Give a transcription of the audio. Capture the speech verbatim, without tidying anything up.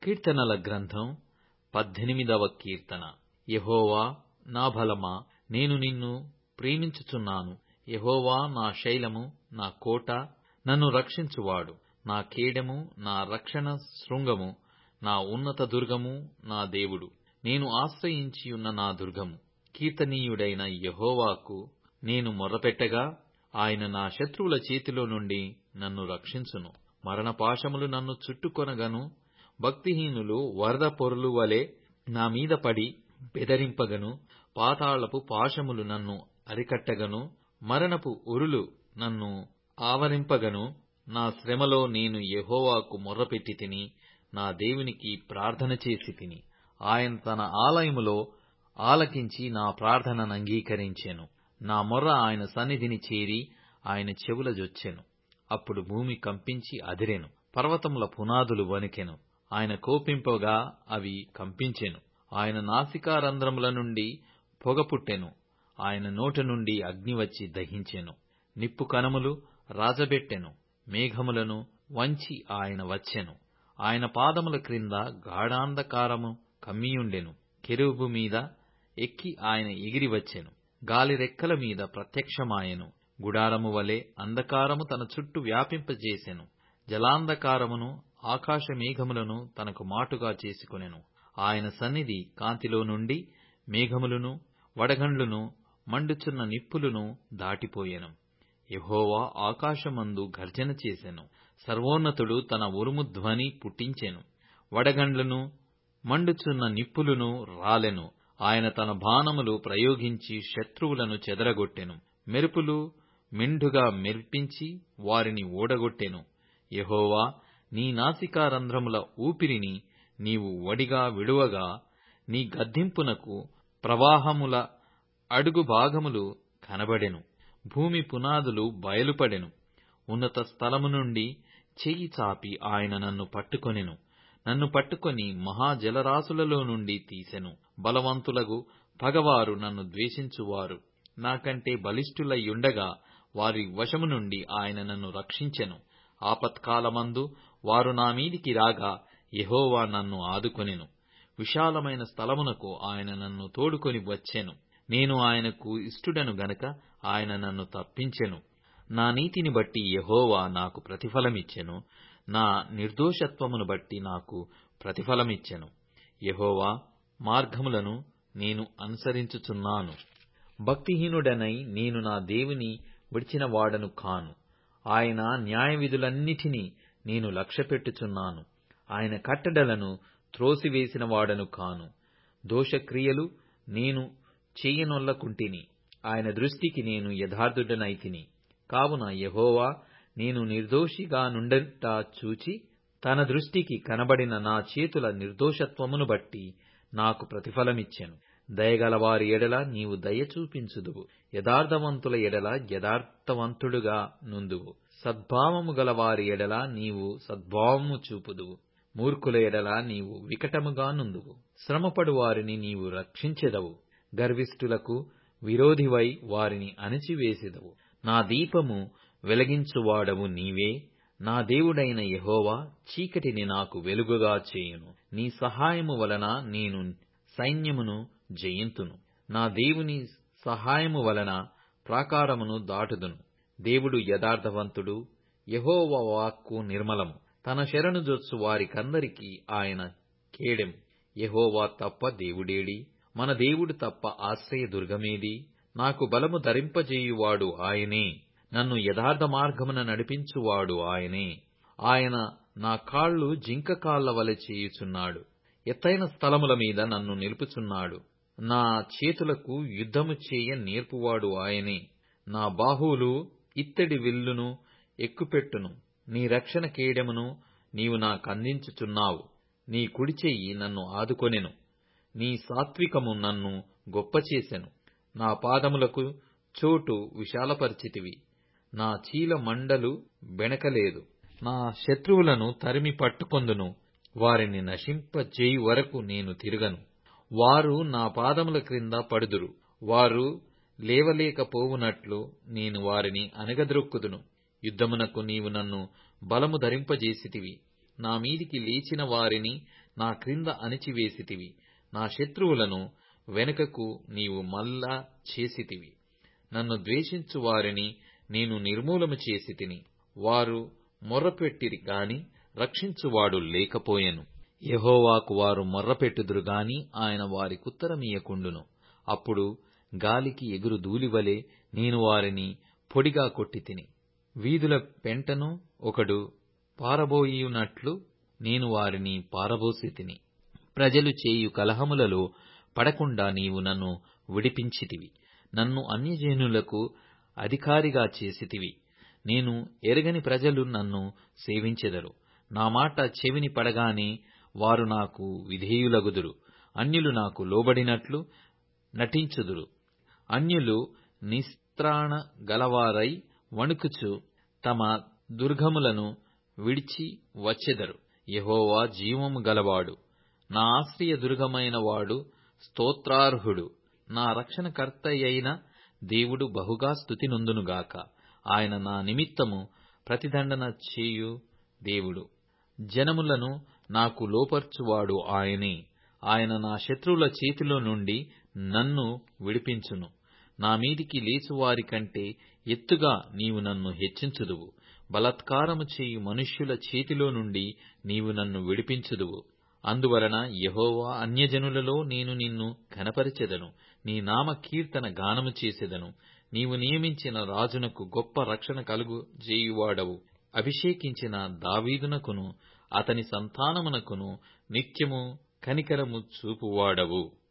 కీర్తనల గ్రంథం పద్దెనిమిదవ కీర్తన. యెహోవా నా బలమా, నేను నిన్ను ప్రేమించుచున్నాను. యెహోవా నా శైలము, నా కోట, నన్ను రక్షించువాడు, నా కేడెము, నా రక్షణ శృంగము, నా ఉన్నత దుర్గము, నా దేవుడు, నేను ఆశ్రయించియున్న నా దుర్గము. కీర్తనీయుడైన యెహోవాకు నేను మొర్రపెట్టగా ఆయన నా శత్రువుల చేతిలో నుండి నన్ను రక్షించును. మరణపాశములు నన్ను చుట్టుకొనగను, భక్తిహీనులు వరద పొరలు వలె నా మీద పడి బెదరింపగను. పాతాళపు పాశములు నన్ను అరికట్టగను, మరణపు ఉరులు నన్ను ఆవరింపగను. నా శ్రమలో నేను యెహోవాకు మొర్రపెట్టి తిని, నా దేవునికి ప్రార్థన చేసి తిని. ఆయన తన ఆలయములో ఆలకించి నా ప్రార్థనను అంగీకరించెను. నా మొర్ర ఆయన సన్నిధిని చేరి ఆయన చెవుల జొచ్చెను. అప్పుడు భూమి కంపించి అదిరెను, పర్వతముల పునాదులు వణికెను. ఆయన కోపింపగా అవి కంపించెను. ఆయన నాసికారంధ్రముల నుండి పొగ పుట్టెను. ఆయన నోట నుండి అగ్ని వచ్చి దహించెను. నిప్పు కణములు రాజబెట్టెను. మేఘములను వంచి ఆయన వచ్చెను. ఆయన పాదముల క్రింద గాఢాంధకారము కమ్మియుండెను. కెరూబు మీద ఎక్కి ఆయన ఎగిరి వచ్చెను. గాలి రెక్కల మీద ప్రత్యక్షమాయెను. గుడారము వలె అంధకారము తన చుట్టూ వ్యాపింపజేసెను. జలాంధకారమును ఆకాశ మేఘములను తనకు మాటుగా చేసుకొనెను. ఆయన సన్నిధి కాంతిలో నుండి మేఘములను వడగండ్లును మండుచున్న నిప్పులను దాటిపోయెను. యెహోవా ఆకాశమందు గర్జన చేసెను. సర్వోన్నతుడు తన ఉరుము ధ్వని పుట్టించెను. వడగండ్లను మండుచున్న నిప్పులను రాలెను. ఆయన తన బాణములు ప్రయోగించి శత్రువులను చెదరగొట్టెను. మెరుపులు మెండుగా మెరిపించి వారిని ఓడగొట్టెను. యెహోవా, నీ నాసికారంధ్రముల ఊపిరిని నీవు వడిగా విడువగా, నీ గద్దింపునకు ప్రవాహముల అడుగు భాగములు కనబడెను. భూమి పునాదులు బయలుపడెను. ఉన్నత స్థలము నుండి చెయ్యి చాపి ఆయన నన్ను పట్టుకొనెను. నన్ను పట్టుకొని మహాజలరాశులలో నుండి తీసెను. బలవంతులగు పగవారు నన్ను ద్వేషించువారు నాకంటే బలిష్ఠులయ్యుండగా వారి వశము నుండి ఆయన నన్ను రక్షించెను. ఆపత్కాలమందు వారు నా మీదికి రాగా యెహోవా నన్ను ఆదుకొనెను. విశాలమైన స్థలమునకు ఆయన నన్ను తోడుకొని వచ్చెను. నేను ఆయనకు ఇష్టుడను గనక ఆయన నన్ను తప్పించెను. నా నీతిని బట్టి యెహోవా నాకు ప్రతిఫలమిచ్చెను. నా నిర్దోషత్వమును బట్టి నాకు ప్రతిఫలమిచ్చెను. యెహోవా మార్గములను నేను అనుసరించుచున్నాను. భక్తిహీనుడనై నేను నా దేవుని విడిచిన వాడను కాను. ఆయన న్యాయవిధులన్నిటినీ నేను లక్ష్యపెట్టుచున్నాను. ఆయన కట్టడలను త్రోసివేసిన వాడను కాను. దోషక్రియలు నేను చెయ్యనొల్లకుంటిని. ఆయన దృష్టికి నేను యథార్థుడనైతిని. కావున యెహోవా నేను నిర్దోషిగా నుండుట చూచి, తన దృష్టికి కనబడిన నా చేతుల నిర్దోషత్వమును బట్టి నాకు ప్రతిఫలమిచ్చెను. దయగలవారి ఎడల నీవు దయ చూపించుదువు. యథార్థవంతుల ఎడల యథార్థవంతుడుగా నుందువు. సద్భావము గలవారి ఎడల నీవు సద్భావము చూపుదువు. మూర్ఖుల ఎడల నీవు వికటముగా నుందువు. శ్రమపడు వారిని నీవు రక్షించెదవు. గర్విష్ఠులకు విరోధివై వారిని అణిచివేసెదవు. నా దీపము వెలిగించువాడవు నీవే. నా దేవుడైన యెహోవా చీకటిని నాకు వెలుగుగా చేయును. నీ సహాయము వలన నేను సైన్యమును జయింతును. నా దేవుని సహాయము వలన ప్రాకారమును దాటుదును. దేవుడు యథార్థవంతుడు. యెహోవా వాక్కు నిర్మలము. తన శరణు జొచ్చు వారికందరికీ ఆయన కేడెము. యెహోవా తప్ప దేవుడేడి? మన దేవుడు తప్ప ఆశ్రయ దుర్గమేది? నాకు బలము ధరింపజేయువాడు ఆయనే. నన్ను యథార్థ మార్గమున నడిపించువాడు ఆయనే. ఆయన నా కాళ్ళు జింక కాళ్ల వలె చేయుచున్నాడు. ఎత్తైన స్థలముల మీద నన్ను నిలుపుచున్నాడు. నా చేతులకు యుద్ధము చేయ నేర్పువాడు ఆయనే. నా బాహువులు ఇత్తడి విల్లును ఎక్కుపెట్టును. నీ రక్షణ కేడెమును నీవు నాకందించుచున్నావు. నీ కుడిచెయ్యి నన్ను ఆదుకొనెను. నీ సాత్వికము నన్ను గొప్పచేసెను. నా పాదములకు చోటు విశాలపరిచితివి. నా చీల మండలు బెణకలేదు. నా శత్రువులను తరిమి పట్టుకొందును. వారిని నశింపజేయు వరకు నేను తిరగను. వారు నా పాదముల క్రింద పడుదురు. వారు లేవలేకపోవునట్లు నేను వారిని అణగద్రొక్కుదును. యుద్ధమునకు నీవు నన్ను బలము ధరింపజేసితివి. నా మీదికి లేచిన వారిని నా క్రింద అణిచివేసితివి. నా శత్రువులను వెనుకకు నీవు మళ్ళా చేసితివి. నన్ను ద్వేషించు వారిని నేను నిర్మూలము చేసితిని. వారు మొర్రపెట్టిరి గాని రక్షించువాడు లేకపోయెను. యెహోవాకు వారు మొర్రపెట్టుదురు గాని ఆయన వారికుత్తరమియ్యకుండును. అప్పుడు గాలికి ఎగురు ధూళివలె నేను వారిని పొడిగా కొట్టితిని. వీధుల పెంటను ఒకడు పారబోయునట్లు నేను వారిని పారబోసితిని. ప్రజలు చేయు కలహములలో పడకుండా నీవు నన్ను విడిపించితివి. నన్ను అన్యజనులకు అధికారిగా చేసితివి. నేను ఎరగని ప్రజలు నన్ను సేవించెదరు. నా మాట చెవిని పడగానే వారు నాకు విధేయులగుదురు. అన్యులు నాకు లోబడినట్లు నటించుదురు. అన్యులు నిస్త్రాణ గలవారై వణుకుచు తమ దుర్గములను విడిచి వచ్చెదరు. యెహోవా జీవము గలవాడు, నా ఆశ్రయ దుర్గమైన వాడు స్తోత్రార్హుడు. నా రక్షణకర్తయైన దేవుడు బహుగా స్తుతి నొందునుగాక. ఆయన నా నిమిత్తము ప్రతిదండన చేయు దేవుడు. జనములను నాకు లోపర్చువాడు ఆయనే. ఆయన నా శత్రువుల చేతిలో నుండి నన్ను విడిపించును. నా మీదికి లేచువారి కంటే ఎత్తుగా నీవు నన్ను హెచ్చించుదువు. బలాత్కారము చేయు మనుష్యుల చేతిలో నుండి నీవు నన్ను విడిపించుదువు. అందువలన యెహోవా, అన్యజనులలో నేను నిన్ను ఘనపరచెదను. నీ నామ కీర్తన గానము చేసెదను. నీవు నియమించిన రాజునకు గొప్ప రక్షణ కలుగు చేయువాడవు. అభిషేకించిన దావీదునకును అతని సంతానమునకును నిత్యము కనికరము చూపువాడవు.